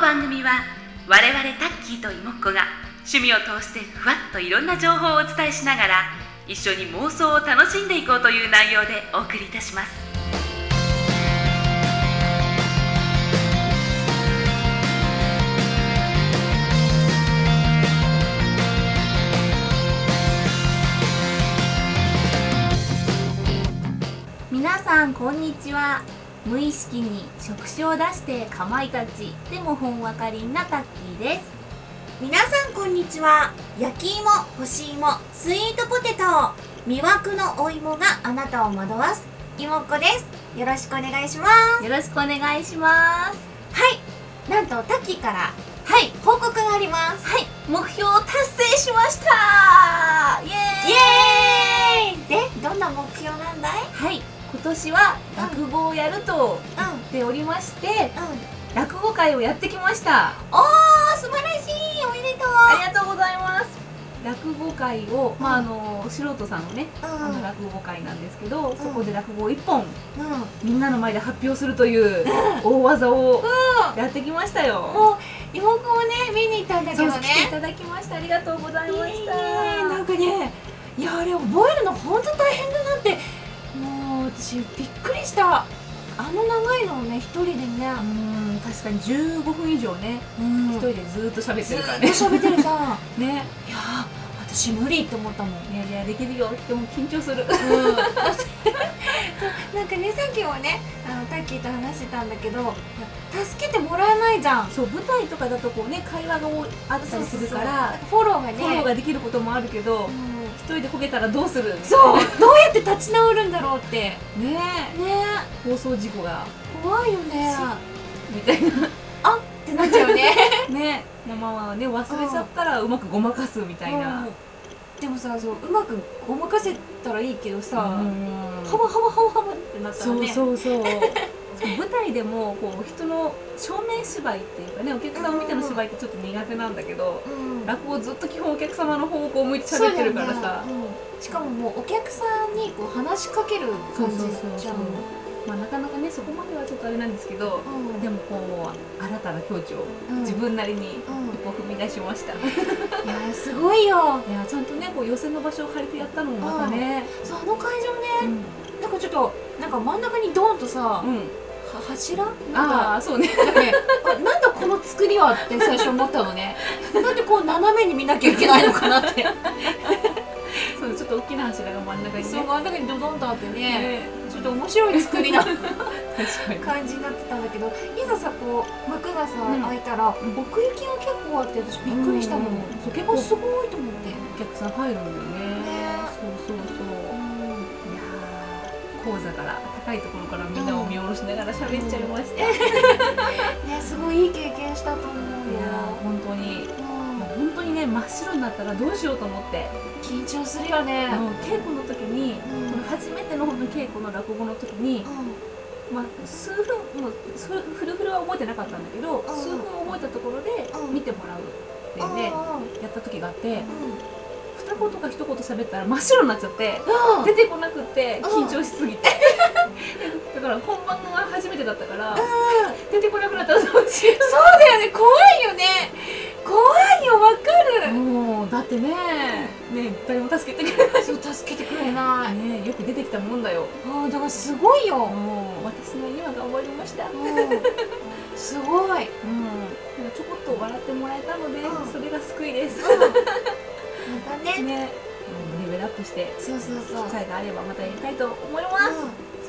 番組は我々タッキーとイモッコが趣味を通してふわっといろんな情報をお伝えしながら一緒に妄想を楽しんでいこうという内容でお送りいたします。 皆さんこんにちは。無意識に触手を出してかまいたちでもほんわかりんなタッキーです。 皆さんこんにちは。焼き芋、干し芋、スイートポテト、魅惑のお芋があなたを惑わすいもっこです。よろしくお願いします。 よろしくお願いします。 はい、なんとタッキーから報告があります。 目標を達成しました。イエーイ。 イエーイ。で、どんな目標なんだい？ 今年は落語をやると言っておりまして、落語会をやってきました。 おー、素晴らしい。おめでとう。 ありがとうございます。落語会を、素人さんのね、落語会なんですけど、そこで落語を1本、みんなの前で発表するという大技をやってきましたよ。 もう妹もね、見に行ったんだけどね。 そう、来ていただきました。ありがとうございました。 なんかね、いや、あれ覚えるの本当大変だなって、もう私びっくりした。あの長いのをね、一人でね、 確かに15分以上ね、一人でずっと喋ってるからね。 ずっと喋ってるさね。 いやー、私無理って思ったもん。 いやできるよっても緊張する。 なんかね、さっきもね、タッキーと話してたんだけど、助けてもらえないじゃん。 そう、舞台とかだとこうね、会話があったりするからフォローができることもあるけど、一人でこけたらどうする？ そう、どうやって立ち直るんだろうって。 ね放送事故が怖いよねみたいなあってなっちゃうね。 ね、まあね、忘れちゃったらうまくごまかすみたいな。 でもさ、そう、うまくごまかせたらいいけどさ、ハハワってなったらね。 そう舞台でもこう人の正面芝居っていうかね、お客さんを見ての芝居ってちょっと苦手なんだけど、落語ずっと基本お客様の方向を向いて喋ってるからさ、 しかももうお客さんにこう話しかける感じじゃん。 なかなかね、そこまではちょっとあれなんですけど、でもこう新たな境地を自分なりに一歩踏み出しました。いや、すごいよ。 いや、ちゃんとね、こう寄席の場所を借りてやったのもまたね、 そう、あの会場ね、なんかちょっとなんか真ん中にドーンとさ、柱？ そうね。 なんだこの作りはって最初思ったのね。なんでこう斜めに見なきゃいけないのかなって。 そう、ちょっと大きな柱が真ん中にね。 そう、真ん中にドドンとあってね、ちょっと面白い作りな感じになってたんだけど、いざさ、こう幕がさ開いたら奥行きが結構あって、私びっくりしたもん。結構すごいと思って。 お客さん入るんだよね。そう講座から高いところからみんなを見下ろしながら喋っちゃいました。 ね、すごいいい経験したと思うよ。 いや、本当にね、真っ白になったらどうしようと思って。 緊張するよね。 稽古の時に、初めての本当に稽古の落語の時に、数分、もうフルフルは覚えてなかったんだけど、数分覚えたところで見てもらうってね、やった時があって、二言か一言喋ったら真っ白になっちゃって、出てこなくって緊張しすぎて、だから本番が初めてだったから出てこなくなったらどうしよう。 そうだよね、怖いよね。怖いよ、わかる。 もうだってね、誰も助けてくれない。 そう、助けてくれない。 よく出てきたもんだよ。 だからすごいよ。 私なりには頑張りました。 すごい。 ちょこっと笑ってもらえたので、それが救いです。 またね、 レベルアップして機会があればまたやりたいと思います。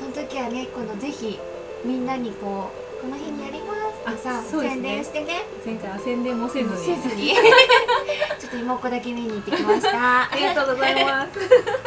その時はね、今度ぜひみんなにこの日にやりますってさ、宣伝してね。 前回は宣伝もせずにちょっと妹っ子だけ見に行ってきました。 ありがとうございます。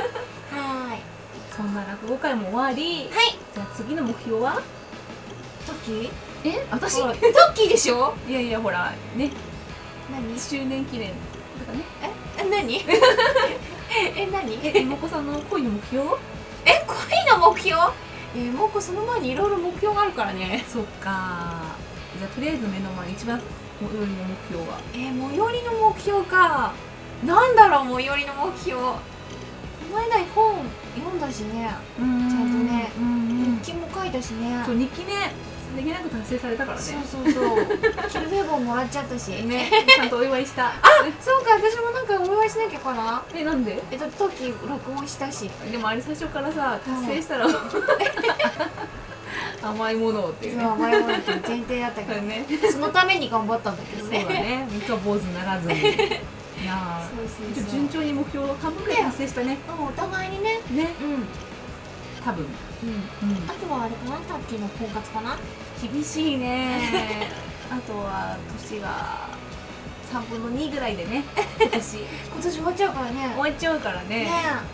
そんな落語会も終わり、じゃあ次の目標は？ トッキー？ 私？ トッキーでしょ？ いやほらね、 何？ 周年記念とかね。 何？何？ 妹子さんの恋の目標？ 恋の目標？妹子その前にいろいろ目標があるからね。 そっか。じゃあとりあえず目の前一番最寄りの目標は？ 最寄りの目標か。なんだろう、最寄りの目標。この間本読んだしね、ちゃんとね、日記も書いたしね。 そう、日記ね、 できなく達成されたからね。 そうキルフェボンもらっちゃったしね、ちゃんとお祝いした。 そうか、私もなんかお祝いしなきゃかな。 なんで？ だって時録音したし。 でもあれ最初からさ、達成したら甘いものをっていうね。 甘いものって前提だったけどね。そのために頑張ったんだけどね。 そうだね、三日坊主ならずに。いやー、順調に目標を半分くらい達成したね。 お互いにね。 多分。 あとはあれかな、タッキーの婚活かな。 厳しいね。あとは年が3分の2ぐらいでね。今年終わっちゃうからね。 終わっちゃうからね。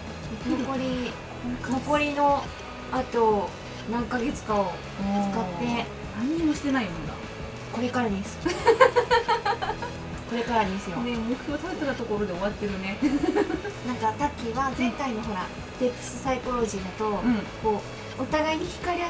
残りのあと何ヶ月かを使って何にもしてないもんだ。 これからです。これからですよ。 ね、目標立てたところで終わってるね。 なんかタッキーは前回のほらデプスサイコロジーだと、こうお互いに惹かれ合って、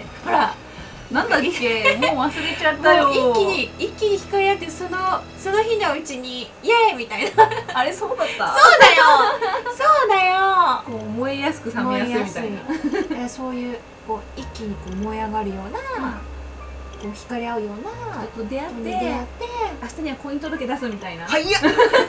ほらなんだっけ、もう忘れちゃったよ。 一気に惹かれ合って、その日のうちにイエーイみたいな。 あれそうだった。 そうだよ。 こう燃えやすく冷めやすいみたいな。 そういうこう一気にこう燃え上がるような、こう惹かれ合うような、 出会って明日には婚姻届出すみたいな。 早いよ。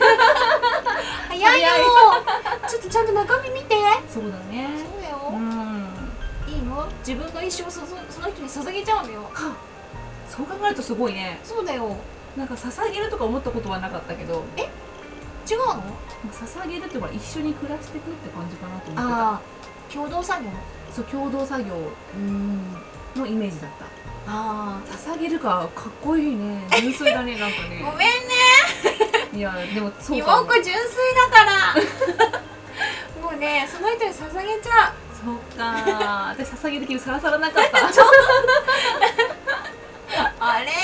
ちょっとちゃんと中身見て。 そうだね。 そうだよ。いいの？自分の一生その人に捧げちゃうのよ。 そう考えるとすごいね。 そうだよ。 なんか捧げるとか思ったことはなかったけど。 違うの？ 捧げるってほら一緒に暮らしていくって感じかなと思ってた。 共同作業。 そう、共同作業のイメージだった。捧げるか、かっこいいね。純粋だね、なんかね。 ごめんね。 いや、でもそうかも。 妹子純粋だから。もうね、その人に捧げちゃう。 そっか、私捧げる気さらさらなかった。 あれ？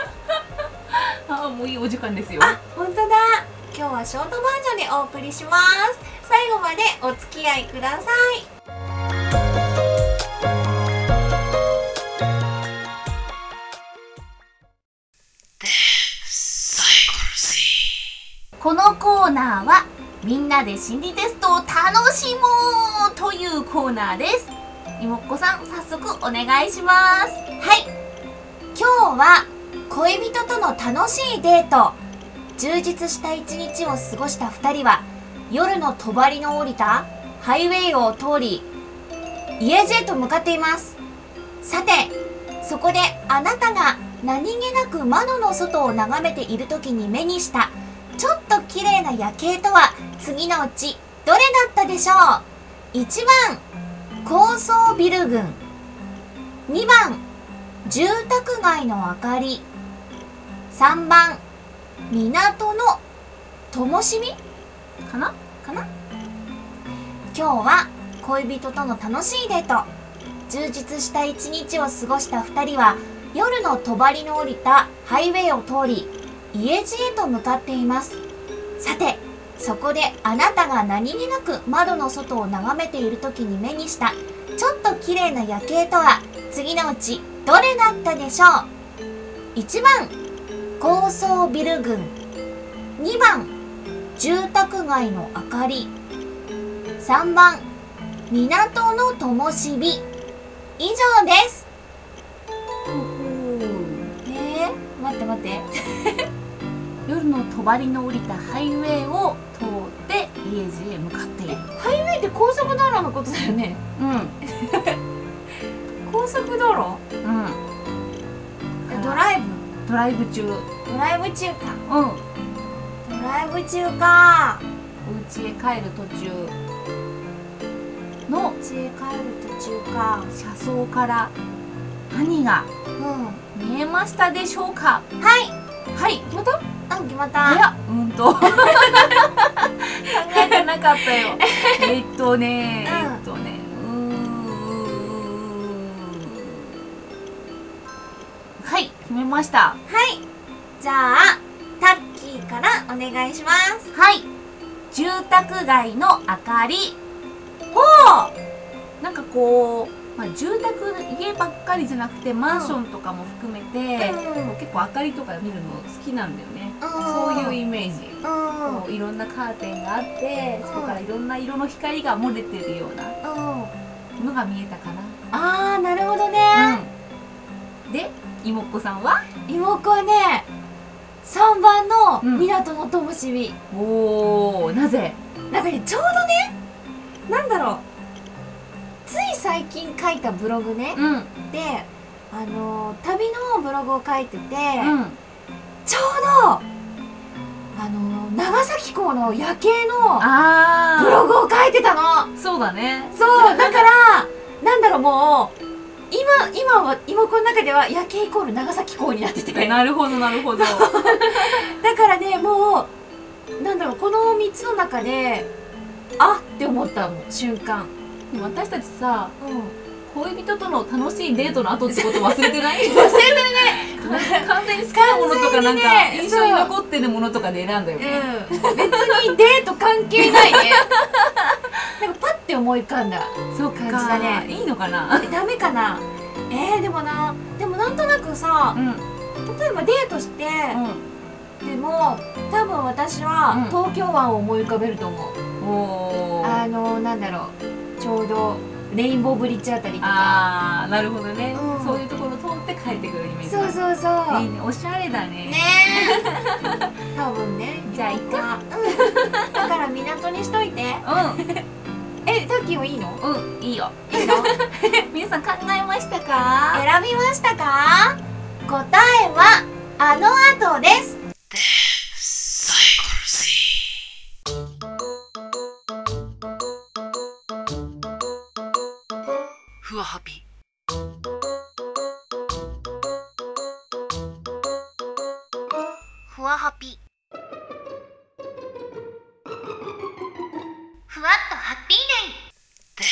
もういいお時間ですよ。 本当だ。今日はショートバージョンでお送りします。最後までお付き合いください。このコーナーはみんなで心理テストを楽しもうというコーナーです。いもっこさん、早速お願いします。はい。今日は恋人との楽しいデート。充実した一日を過ごした2人は夜の帳の降りたハイウェイを通り家路へと向かっています。さて、そこであなたが何気なく窓の外を眺めている時に目にしたちょっと綺麗な夜景とは次のうちどれだったでしょう？ 1 番高層ビル群、2番住宅街の明かり、3番港の灯火かな。今日は恋人との楽しいデート、充実した一日を過ごした2人は夜の帳の降りたハイウェイを通り家路へと向かっています。さて、そこであなたが何気なく窓の外を眺めている時に目にしたちょっと綺麗な夜景とは次のうちどれだったでしょう？ 1 番高層ビル群、2番住宅街の明かり、3番港の灯火。以上です。待って夜の帳の降りたハイウェイを通って家路へ向かっている。 ハイウェイって高速道路のことだよね。高速道路？ドライブ中か。 ドライブ中か。お家へ帰る途中か。車窓から何が見えましたでしょうか？はい、決まった？ 決まった。 いや、考えてなかったよ。はい、決めました。 はい。じゃあタッキーからお願いします。 はい。住宅街の明かり。なんかこう、住宅家ばっかりじゃなくてマンションとかも含めて、結構明かりとか見るの好きなんだよね。そういうイメージ。こういろんなカーテンがあって、そこからいろんな色の光が漏れてるようなのが見えたかな。 なるほどね。 で妹子さんは？ 妹子はね、3番の港の灯火。 おー、なぜ？ なんかね、ちょうどね、なんだろう、つい最近書いたブログね、で旅のブログを書いてて、ちょうど長崎港の夜景のブログを書いてたの。 そうだね。 そうだからなんだろう、もう今は妹子の中では夜景イコール長崎港になってて、 なるほどなるほど。 だからね、もうなんだろう、この3つの中であって思ったもん、瞬間。 でも私たちさ、恋人との楽しいデートの後ってこと忘れてない？ 忘れてるね。 完全に好きなものとか、なんか印象に残ってるものとかで選んだよね。 別にデート関係ないね。なんかパッて思い浮かんだ感じだね。 いいのかな？ ダメかな。でもなんとなくさ、例えばデートして、でも多分私は東京湾を思い浮かべると思う。なんだろう、ちょうどレインボーブリッジあたりとか。 ああ、なるほどね。そういうところ通って帰ってくるイメージ。 そうそうそう。 いいね、おしゃれだね。 ねえ。多分ね。 じゃあいっか。 だから港にしといて。タッキーはいいの？ いいよ。 いいの？ 皆さん考えましたか？ 選びましたか？答えはあの後です。 ふわハピ。 ふわハピ。ふわっとハッピーデイ。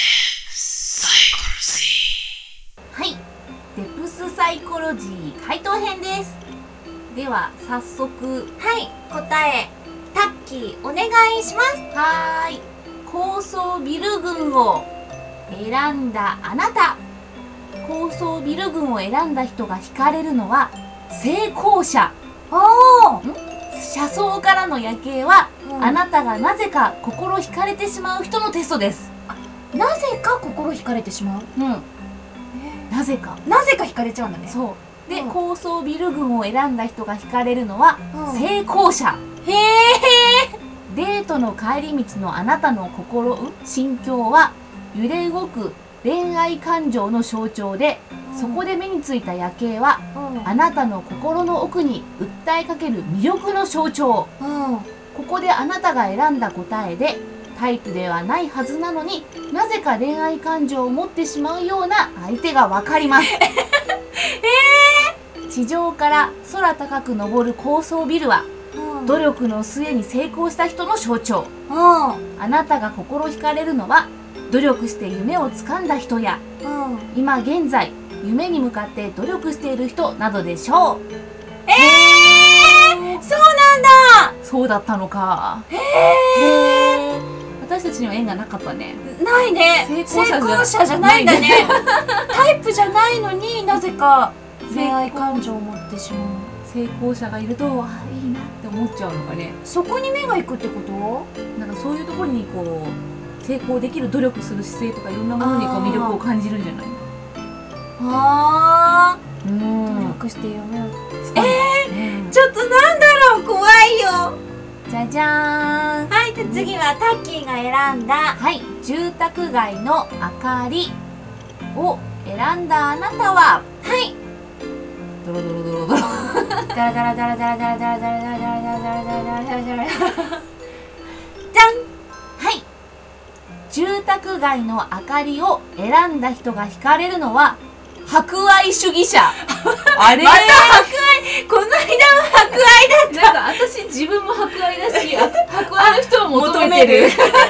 はい、デプスサイコロジー回答編です。では早速、 はい、答えタッキーお願いします。 はーい、高層ビル群を選んだあなた。高層ビル群を選んだ人が惹かれるのは成功者。車窓からの夜景は、あなたがなぜか心惹かれてしまう人のテストです。 なぜか心惹かれてしまう。 なぜか惹かれちゃうんだね。 そうで、高層ビル群を選んだ人が惹かれるのは成功者。 へえ。 デートの帰り道のあなたの心境は揺れ動く恋愛感情の象徴で、そこで目についた夜景は、あなたの心の奥に訴えかける魅力の象徴。ここであなたが選んだ答えでタイプではないはずなのに、なぜか恋愛感情を持ってしまうような相手がわかります。地上から空高く昇る高層ビルは、努力の末に成功した人の象徴。あなたが心惹かれるのは、努力して夢をつかんだ人や、今現在夢に向かって努力している人などでしょう。 そうなんだ。 そうだったのか。私たちには縁がなかったね。 ないね。成功者じゃないんだね。タイプじゃないのになぜか恋愛感情を持ってしまう。 成功者がいると、いいなって思っちゃうのかね。 そこに目がいくってこと？ なんかそういうところにこう成功できる努力する姿勢とかいろんなものにこう魅力を感じるんじゃない？ 努力して夢をつかむ。 ちょっとなんだろう、 怖いよ。 じゃじゃーん。 はい、次はタッキーが選んだ、 はい、住宅街の明かりを選んだあなたは、 はい、 ドロドロドロドロダラダラダラダラダラダラダラダラダラダラダラダラダラダラ、じゃん。 はい、住宅街の明かりを選んだ人が惹かれるのは博愛主義者。あれ、 また博愛。この間も博愛だった。 なんか私自分も博愛だし、博愛の人を求めてる。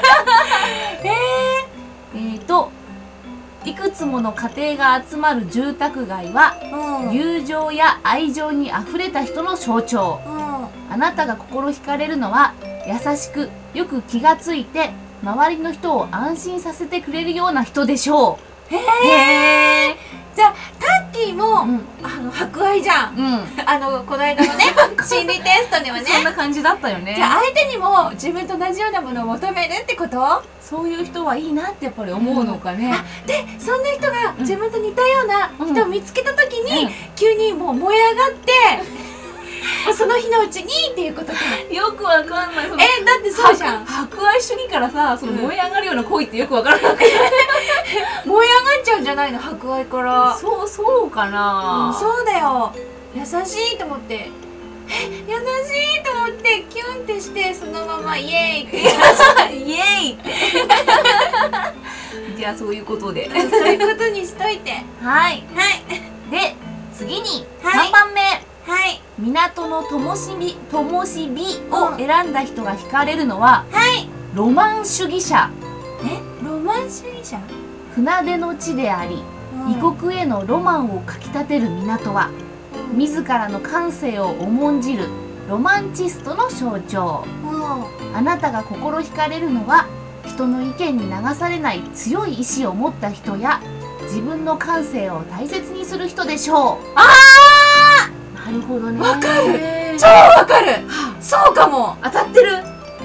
いくつもの家庭が集まる住宅街は、友情や愛情にあふれた人の象徴。あなたが心惹かれるのは、優しくよく気がついて周りの人を安心させてくれるような人でしょう。 へえ。じゃあタッキーも博愛じゃん。この間のね心理テストではねそんな感じだったよね。 じゃあ相手にも自分と同じようなものを求めるってこと？ そういう人はいいなってやっぱり思うのかね。 でそんな人が自分と似たような人を見つけた時に急にもう燃え上がってその日のうちにっていうことか。 よくわかんない。 だってそうじゃん。 博愛主義からさ、その燃え上がるような恋ってよくわからなくて燃え上がっちゃうんじゃないの、博愛から。 そうかな。 そうだよ。優しいと思って優しいと思ってキュンってしてそのままイエーイってイエーイってじゃあそういうことでそういうことにしといて。 はいで次に3番目、港の灯火を選んだ人が惹かれるのは、ロマン主義者。 ロマン主義者？ 船出の地であり、異国へのロマンをかきたてる港は、自らの感性を重んじるロマンチストの象徴。あなたが心惹かれるのは、人の意見に流されない強い意志を持った人や、自分の感性を大切にする人でしょう。なるほどね。 わかる。超わかる。そうかも。 当たってる。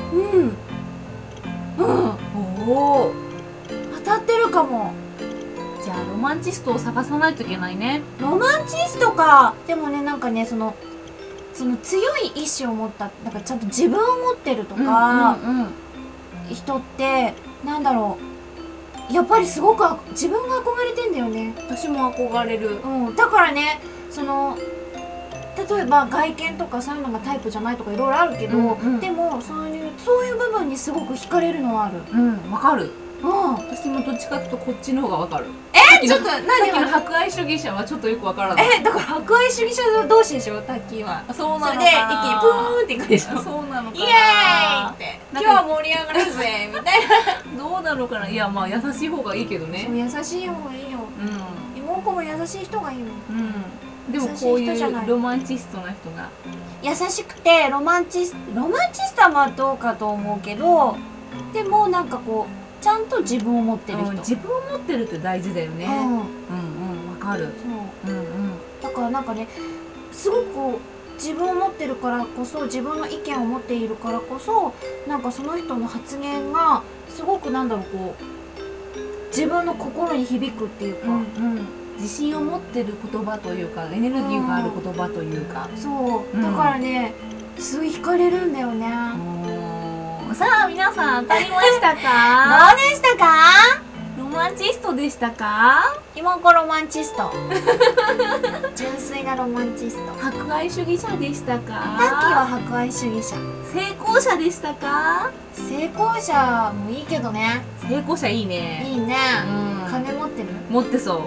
おお。当たってるかも。 じゃあロマンチストを探さないといけないね。 ロマンチストか。でもね、なんかね、その強い意志を持った、なんかちゃんと自分を持ってるとか、人ってなんだろう。やっぱりすごく自分が憧れてんだよね。 私も憧れる。 だからね、例えば外見とかそういうのがタイプじゃないとかいろいろあるけど、でもそういう部分にすごく惹かれるのはある。 わかる。私もどっちかっていうとこっちの方がわかる。 ちょっと何の博愛主義者はちょっとよくわからない。 だから博愛主義者同士でしょ、タッキーは。 そうなのか。 それで一気にプーンっていくでしょ。 そうなのかな。 イエーイって、今日は盛り上がるぜみたいな。どうなのかな。いや、まあ優しい方がいいけどね。 優しい方がいいよ。妹も優しい人がいいよ。 でもこういうロマンチストな人が優しくてロマンチストはまあどうかと思うけど、でもなんかこうちゃんと自分を持ってる人。 自分を持ってるって大事だよね。わかる。 だからなんかね、すごくこう自分を持ってるからこそ、自分の意見を持っているからこそ、なんかその人の発言がすごくなんだろう、こう自分の心に響くっていうか、 自信を持ってる言葉というか、エネルギーがある言葉というか、 そうだからね、すごい惹かれるんだよね。 さあ皆さん当たりましたか？ どうでしたか？ ロマンチストでしたか？ 妹ロマンチスト純粋なロマンチスト。 博愛主義者でしたか？ タッキーは博愛主義者。 成功者でしたか？ 成功者もいいけどね。 成功者いいね。 いいね。金持ってる？ 持ってそう。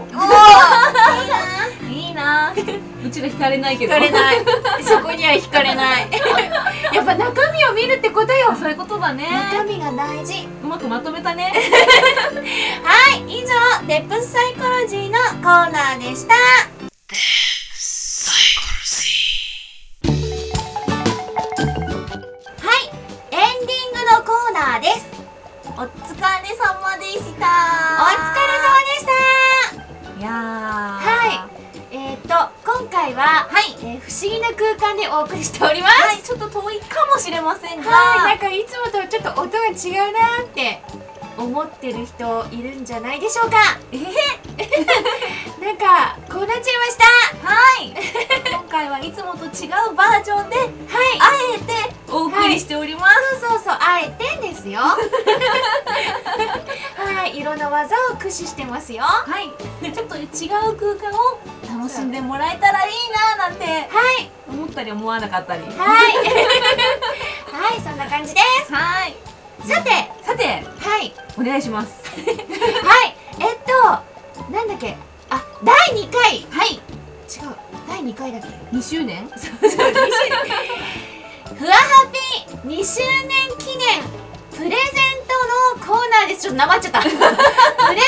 いいな。うちら惹かれないけど。 惹かれない。そこには惹かれない。やっぱ中身を見るってことよ。 そういうことだね。 中身が大事。 うまくまとめたね。 はい、以上デプスサイコロジーのコーナーでした。です。 お疲れ様でした。 お疲れ様でした。 いやー、 はい。今回は、不思議な空間でお送りしております。 ちょっと遠いかもしれませんが、 なんかいつもとちょっと音が違うなーって思ってる人いるんじゃないでしょうか。なんかこうなっちゃいました。 今回はいつもと違うバージョンで、あえてお送りしております。 そう、あえてですよ。いろんな技を駆使してますよ。 ちょっと違う空間を楽しんでもらえたらいいななんて思ったり思わなかったり。 そんな感じです。さて、 お願いします。 なんだっけ、第2回。違う、第2回だっけ。 2周年ふわはぴ2周年記念プレゼントのコーナーです。ちょっとなまっちゃった。プレゼントのコーナーです。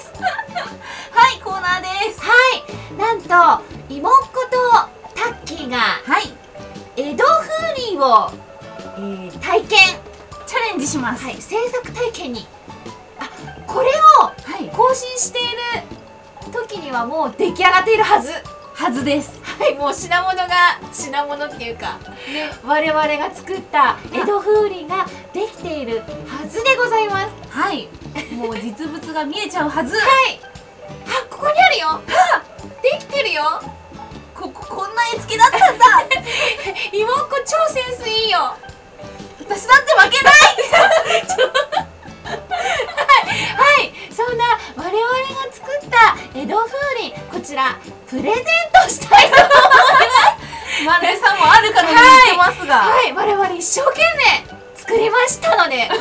コーナーです。 なんと妹とタッキーが江戸風鈴を、体験チャレンジします。 制作体験に。 これを更新している時にはもう出来上がっているはずです。 はい、もう品物っていうか、ね、我々が作った江戸風鈴ができているはずでございます。 はい、もう実物が見えちゃうはず。 はい、あ、ここにあるよ。あ、できてるよ。 こんな絵付けだったんだ。 妹っ子超センスいいよ。 私だって負けない。 はい、そんな我々が作った江戸風鈴、こちらプレゼントしたいと思います。 まるでさんもあるかのように言ってますが、 はい、我々一生懸命作りましたので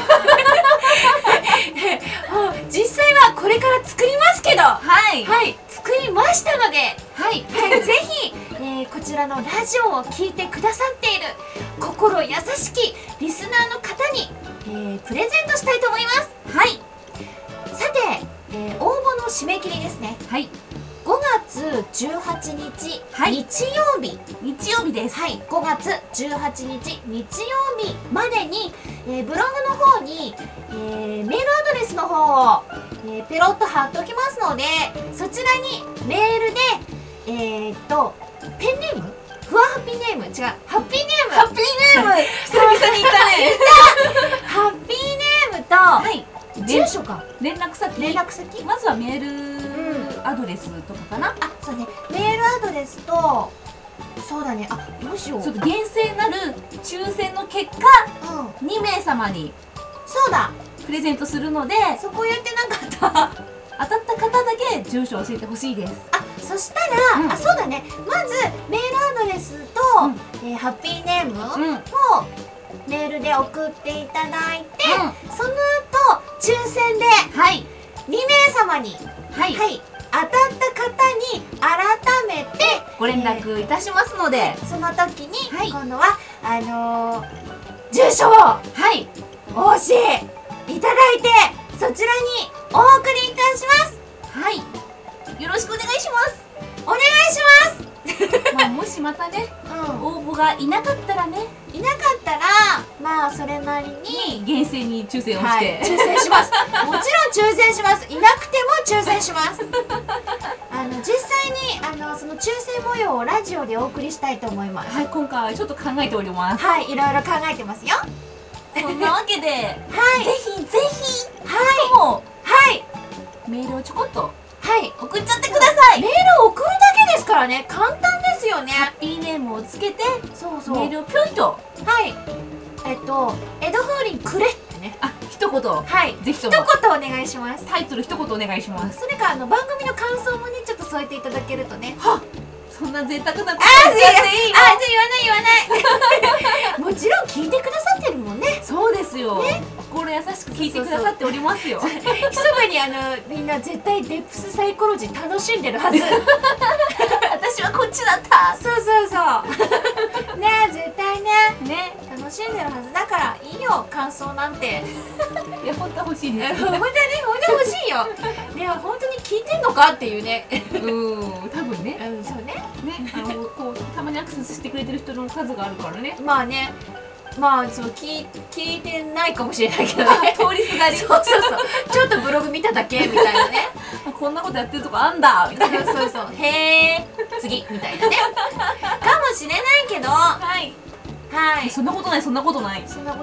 実際はこれから作りますけど、はい、作りましたので、ぜひ、こちらのラジオを聞いてくださっている心優しきリスナーの方に、プレゼントしたいと思います。はい、さて、応募の締め切りですね。はい、5月18日、日曜日です。はい、5月18日日曜日までに、ブログの方に、メールアドレスの方を、ペロッと貼っておきますので、そちらにメールでペンネーム、ふわハッピーネーム、違う、ハッピーネーム、 久々に言ったね。 ハッピーネームと、住所か連絡先、まずはメールアドレスとかかな。 あ、そうね、メールアドレスと、そうだね、あ、どうしよう。 ちょっと厳正なる抽選の結果、2名様にそうだ、 プレゼントするので、 そこ言ってなかった。 当たった方だけ住所を教えてほしいです。 あ、そしたら、あ、そうだね、まずメールアドレスと、ハッピーネームをメールで送っていただいて、その後抽選で2名様に、当たった方に改めてご連絡いたしますので、 その時に今度は住所をお教えいただいて、そちらにお送りいたします。 はい、よろしくお願いします。 お願いします。 まあ、もしまたね、応募がいなかったらね、まあそれなりに厳正に抽選をして、 抽選します。もちろん抽選します。いなくても抽選します。実際にその抽選模様をラジオでお送りしたいと思います。 はい、今回はちょっと考えております。 はい、いろいろ考えてますよ。 そんなわけで、ぜひメールをちょこっと送っちゃってください。 メールを送るだけですからね、簡単ですよね。 ハッピーネームをつけて、 そうメールをぴょいと、 江戸風鈴くれってね。 あ、一言、ぜひとも一言お願いします。 タイトル一言お願いします。 それか番組の感想もね、ちょっと添えていただけるとね。 そんな贅沢なこと言っちゃっていいの？ 言わないもちろん聞いてくださってるもんね。 そうですよ、心優しく聞いてくださっておりますよ。 ひそかにみんな絶対デプスサイコロジー楽しんでるはず。 私はこっちだった。 そうね、絶対ね楽しんでるはずだから、いいよ、感想なんて。 いや、本当は欲しいです。 本当に欲しいよ。ね、本当に聞いてんのかっていうね。 多分ね。 そうね。 こうたまにアクセスしてくれてる人の数があるからね。 まあね、そう聞いてないかもしれないけどね。 通りすがり。 そうちょっとブログ見ただけみたいなね。 こんなことやってるとこあんだみたいな。 そうへえ、次みたいなね。かもしれないけど、 そんなことない。 そんなことない。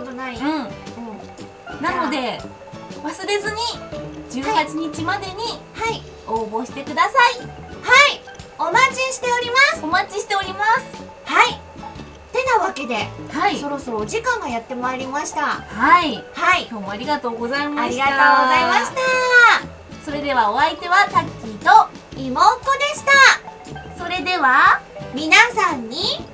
なので忘れずに18日までに応募してください。 お待ちしております。 お待ちしております。 てなわけで、そろそろお時間がやってまいりました。 今日もありがとうございました。 ありがとうございました。 それではお相手はタッキーと妹子でした。 それでは皆さんに